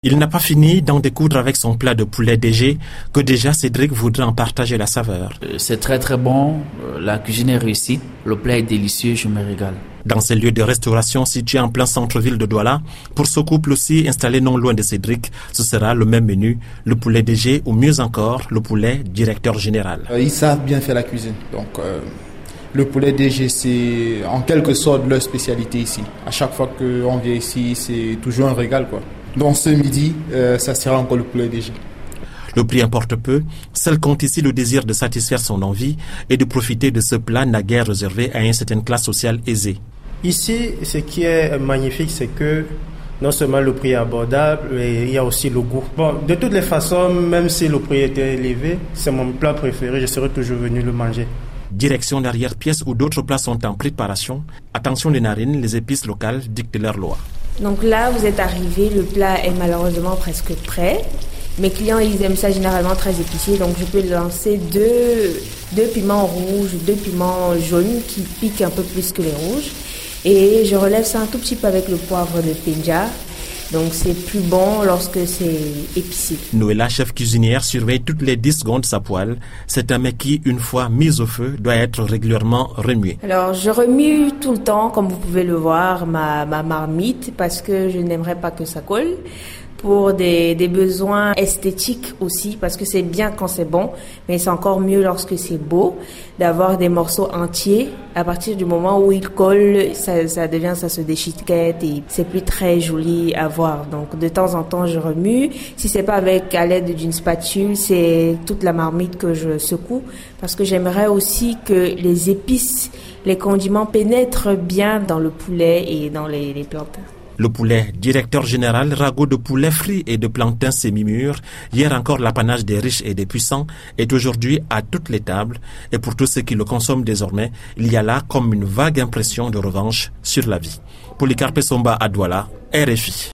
Il n'a pas fini d'en découdre avec son plat de poulet DG que déjà Cédric voudrait en partager la saveur. C'est très très bon, la cuisine est réussie, le plat est délicieux, je me régale. Dans ces lieux de restauration situés en plein centre-ville de Douala, pour ce couple aussi installé non loin de Cédric, ce sera le même menu, le poulet DG ou mieux encore, le poulet directeur général. Ils savent bien faire la cuisine, donc le poulet DG c'est en quelque sorte leur spécialité ici. À chaque fois qu'on vient ici, c'est toujours un régal quoi. Donc ce midi, ça sera encore le poulet DG. Le prix importe peu, seul compte ici le désir de satisfaire son envie et de profiter de ce plat naguère réservé à une certaine classe sociale aisée. Ici, ce qui est magnifique, c'est que non seulement le prix est abordable, mais il y a aussi le goût. Bon, de toutes les façons, même si le prix était élevé, c'est mon plat préféré, je serais toujours venu le manger. Direction l'arrière-pièce où d'autres plats sont en préparation. Attention les narines, les épices locales dictent leur loi. Donc là, vous êtes arrivé, le plat est malheureusement presque prêt. Mes clients, ils aiment ça généralement très épicé, donc je peux lancer deux piments rouges, 2 piments jaunes qui piquent un peu plus que les rouges. Et je relève ça un tout petit peu avec le poivre de Penja. Donc c'est plus bon lorsque c'est épicé. Noëlla, chef cuisinière, surveille toutes les 10 secondes sa poêle. C'est un mets qui, une fois mis au feu, doit être régulièrement remué. Alors je remue tout le temps, comme vous pouvez le voir, ma marmite, parce que je n'aimerais pas que ça colle. Pour des besoins esthétiques aussi, parce que c'est bien quand c'est bon, mais c'est encore mieux lorsque c'est beau, d'avoir des morceaux entiers. À partir du moment où ils collent, ça se déchiquette et c'est plus très joli à voir. Donc de temps en temps, je remue. Si c'est pas à l'aide d'une spatule, c'est toute la marmite que je secoue, parce que j'aimerais aussi que les épices, les condiments pénètrent bien dans le poulet et dans les plantains. Le poulet directeur général, ragoût de poulet frit et de plantain semi-mûr, hier encore l'apanage des riches et des puissants, est aujourd'hui à toutes les tables. Et pour tous ceux qui le consomment désormais, il y a là comme une vague impression de revanche sur la vie. Polycarpe Somba à Douala, RFI.